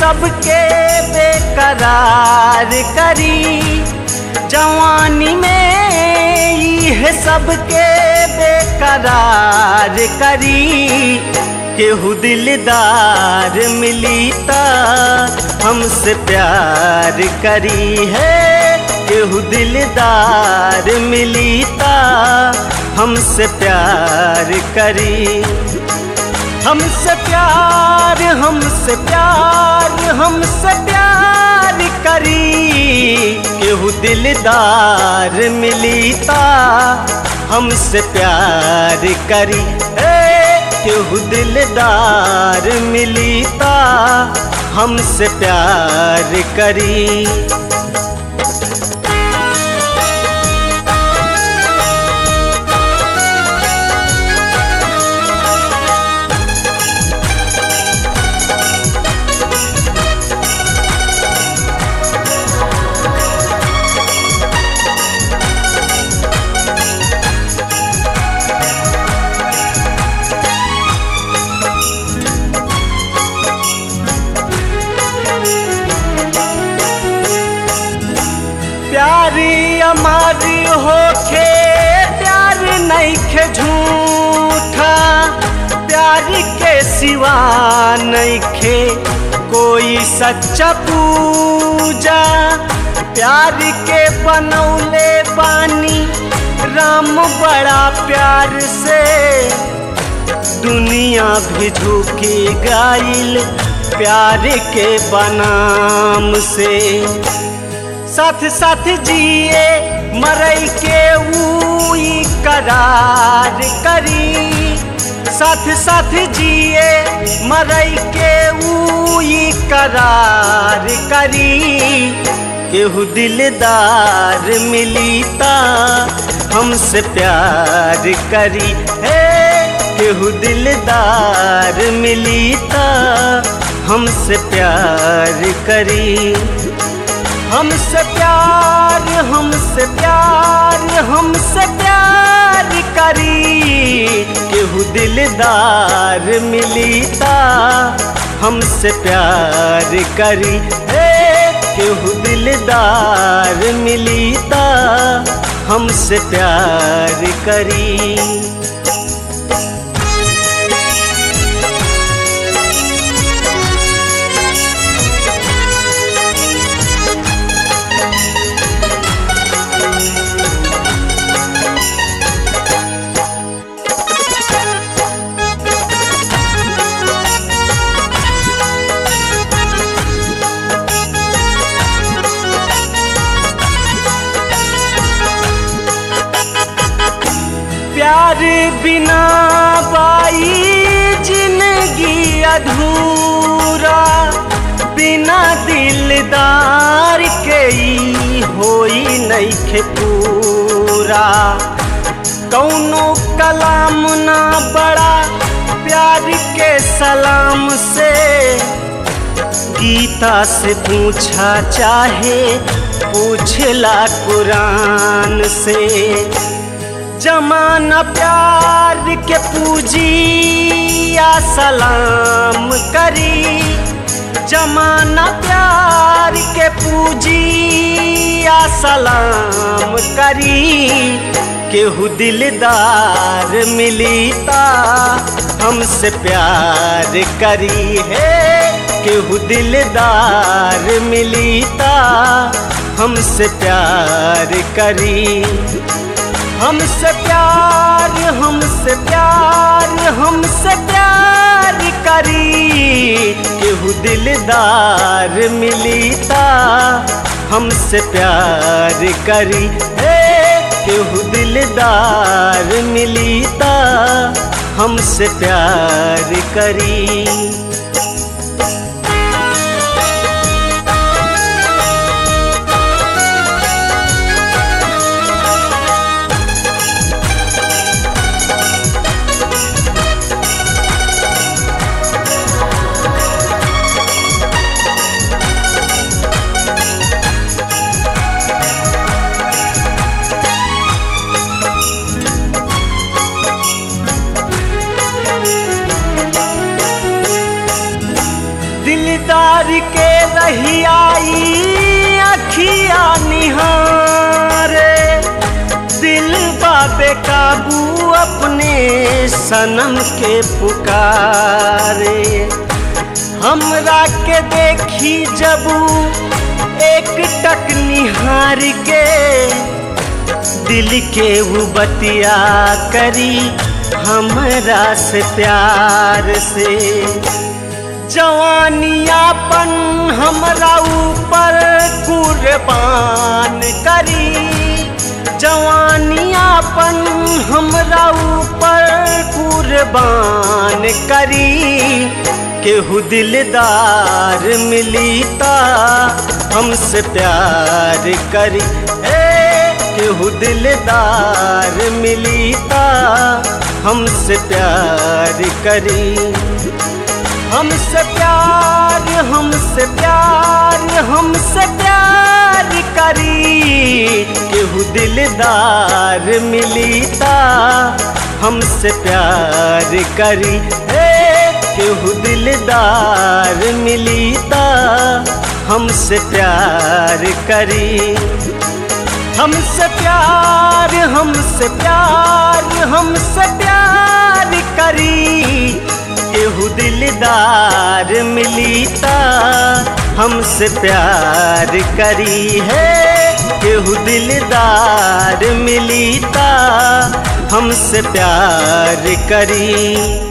सबके बेकरार करी, जवानी में ये सबके बेकरार करी। केहू दिलदार मिली ता हमसे प्यार करी है, केहू दिलदार मिली ता हमसे प्यार करी। हमसे प्यार हमसे प्यार हमसे प्यार करी, केहू दिलदार मिली ता हमसे प्यार करी। केहू दिलदार मिली ता हमसे प्यार करी। प्यारी हमारी होके प्यार नइखे झूठा, प्यार के सिवा नइखे कोई सच्चा पूजा। प्यार के बनौले बानी राम बड़ा प्यार से, दुनिया भी झुकी गाइल प्यार के बनाम से। साथ साथ जिए मरई के उई करार करी, साथ साथ जिए मरई के उई करार करी। केहू दिलदार मिली ता हमसे प्यार करी है, केहू दिलदार मिली ता हमसे प्यार करी। हमसे प्यार हमसे प्यार हमसे प्यार करी, केहू दिलदार मिली ता हमसे प्यार करी। केहू दिलदार मिली ता हमसे प्यार करी। प्यार बिना बाई जिंदगी अधूरा, बिना दिलदार के ही होई नइखे पूरा। कौनो कलाम ना बड़ा प्यार के सलाम से, गीता से पूछा चाहे पूछला कुरान से। जमाना प्यार के पूजी या सलाम करी, जमाना प्यार के पूजी या सलाम करी। केहू दिलदार मिली ता हमसे प्यार करी है, केहू दिलदार मिली ता हमसे प्यार करी। हमसे प्यार हमसे प्यार हमसे प्यार करी, केहू दिलदार मिली ता हमसे प्यार करी। केहू दिलदार मिली ता हमसे प्यार करी। ऊ अपने सनम के पुकारे। हमरा के देखी जब एक टक निहार के, दिल के वो बतिया करी हमरा से प्यार से। जवानियापन हमरा ऊपर कुर्बान करी, जवानियापन हमरा ऊपर कुर्बान करी। केहू दिलदार मिली ता हमसे प्यार करी, केहू दिलदार मिली ता हमसे प्यार करी। हमसे प्यार, हमसे प्यार, हमसे प्यार करी। केहू दिलदार मिली ता हमसे प्यार करी, केहू दिलदार मिली ता हमसे प्यार करी। हमसे प्यार, हमसे प्यार, हमसे प्यार करी। केहू दिलदार मिली ता हमसे प्यार करी है, केहू दिलदार मिली ता हमसे प्यार करी।